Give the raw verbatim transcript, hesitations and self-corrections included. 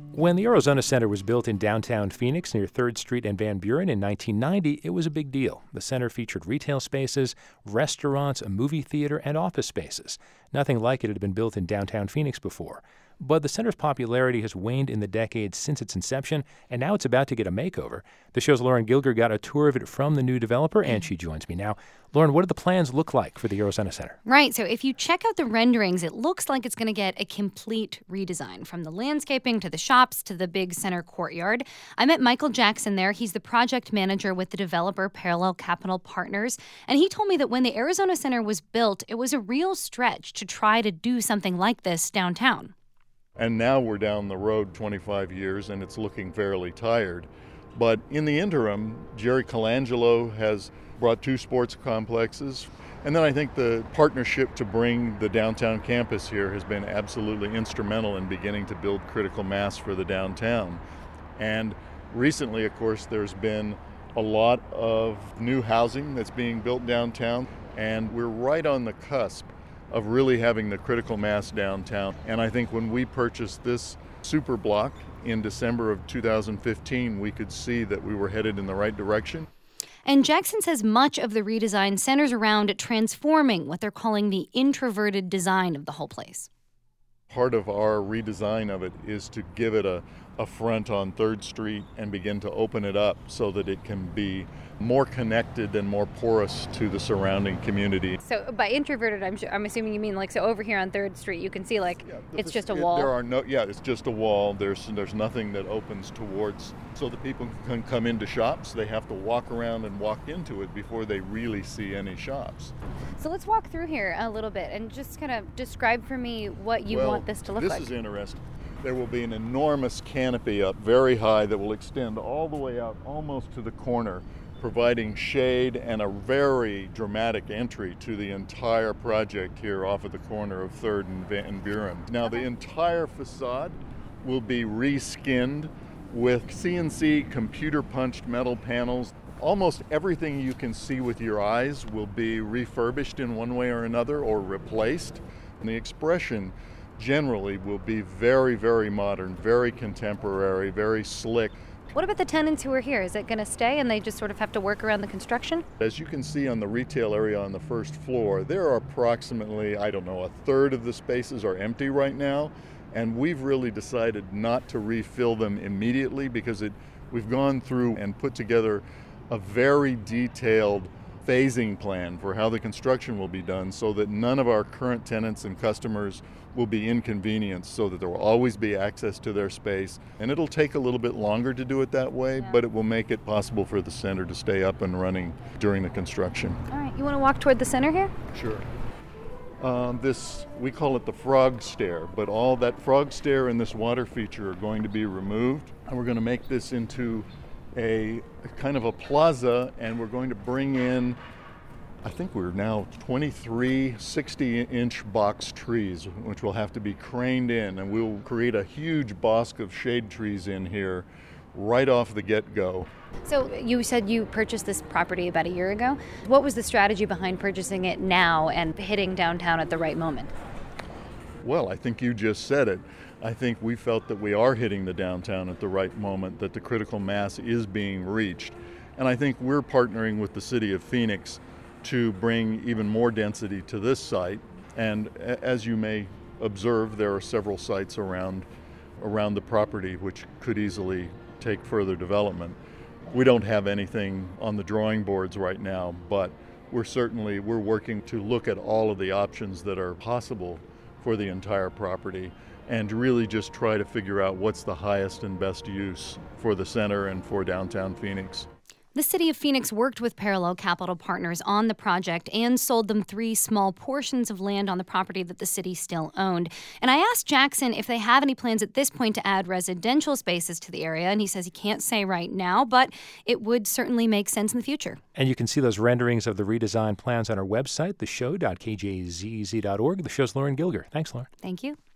When the Arizona Center was built in downtown Phoenix near third Street and Van Buren in nineteen ninety, it was a big deal. The center featured retail spaces, restaurants, a movie theater, and office spaces. Nothing like it had been built in downtown Phoenix before. But the center's popularity has waned in the decades since its inception, and now it's about to get a makeover. The show's Lauren Gilger got a tour of it from the new developer, and she joins me now. Lauren, what do the plans look like for the Arizona Center? Right, so if you check out the renderings, it looks like it's going to get a complete redesign, from the landscaping to the shops to the big center courtyard. I met Michael Jackson there. He's the project manager with the developer Parallel Capital Partners, and he told me that when the Arizona Center was built, it was a real stretch to try to do something like this downtown. And now we're down the road twenty-five years, and it's looking fairly tired. But in the interim, Jerry Colangelo has brought two sports complexes. And then I think the partnership to bring the downtown campus here has been absolutely instrumental in beginning to build critical mass for the downtown. And recently, of course, there's been a lot of new housing that's being built downtown, and we're right on the cusp of really having the critical mass downtown. And I think when we purchased this super block in December of two thousand fifteen, we could see that we were headed in the right direction. And Jackson says much of the redesign centers around transforming what they're calling the introverted design of the whole place. Part of our redesign of it is to give it a, a front on third Street and begin to open it up so that it can be more connected and more porous to the surrounding community. So by introverted, I'm sure, I'm assuming you mean like, so over here on third Street, you can see like yeah, it's just a wall. There are no, yeah, it's just a wall. There's there's nothing that opens towards, so that people can come into shops. They have to walk around and walk into it before they really see any shops. So let's walk through here a little bit and just kind of describe for me what you well, want this to look this like. This is interesting. There will be an enormous canopy up very high that will extend all the way out almost to the corner, providing shade and a very dramatic entry to the entire project here off of the corner of third and Van Buren. Now, okay. The entire facade will be reskinned with C N C computer-punched metal panels. Almost everything you can see with your eyes will be refurbished in one way or another or replaced. And the expression generally will be very, very modern, very contemporary, very slick. What about the tenants who are here? Is it going to stay and they just sort of have to work around the construction? As you can see on the retail area on the first floor, there are approximately, I don't know, a third of the spaces are empty right now. And we've really decided not to refill them immediately because it, we've gone through and put together a very detailed phasing plan for how the construction will be done so that none of our current tenants and customers will be inconvenienced, so that there will always be access to their space. And it'll take a little bit longer to do it that way, yeah. But it will make it possible for the center to stay up and running during the construction. All right, you want to walk toward the center here? Sure. Um, this, we call it the frog stair, but all that frog stair and this water feature are going to be removed. And we're going to make this into a, a kind of a plaza, and we're going to bring in, I think we're now twenty-three sixty-inch box trees, which will have to be craned in, and we'll create a huge bosque of shade trees in here right off the get-go. So you said you purchased this property about a year ago. What was the strategy behind purchasing it now and hitting downtown at the right moment? Well, I think you just said it. I think we felt that we are hitting the downtown at the right moment, that the critical mass is being reached. And I think we're partnering with the city of Phoenix to bring even more density to this site. And as you may observe, there are several sites around around the property which could easily take further development. We don't have anything on the drawing boards right now, but we're certainly we're working to look at all of the options that are possible for the entire property and really just try to figure out what's the highest and best use for the center and for downtown Phoenix. The city of Phoenix worked with Parallel Capital Partners on the project and sold them three small portions of land on the property that the city still owned. And I asked Jackson if they have any plans at this point to add residential spaces to the area, and he says he can't say right now, but it would certainly make sense in the future. And you can see those renderings of the redesigned plans on our website, the show dot k j z z dot org. The show's Lauren Gilger. Thanks, Lauren. Thank you.